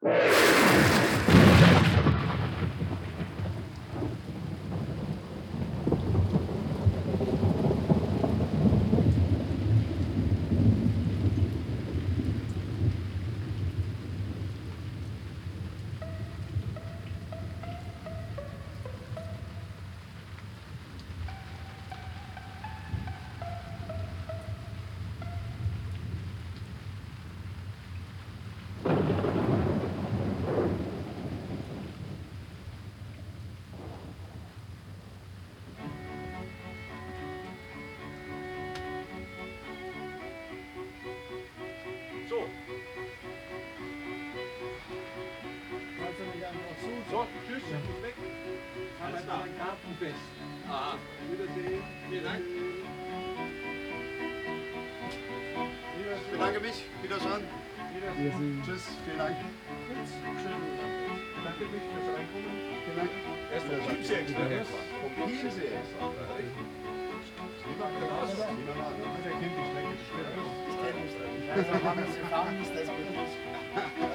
So, tschüss, ich muss weg. Alles klar. Gartenfest. Aha. Wiedersehen. Vielen Dank. Ich bedanke mich. Wiederschauen. Wiedersehen. Tschüss. Vielen Dank. Ich bedanke mich fürs Reinkommen. Vielen Dank. Er ist vom Chiemsee extra. Vom Chiemsee extra. Lieber mal. Der kennt die Strecke. Ich kenne die Strecke. Also haben wir es gefahren, ist das gut.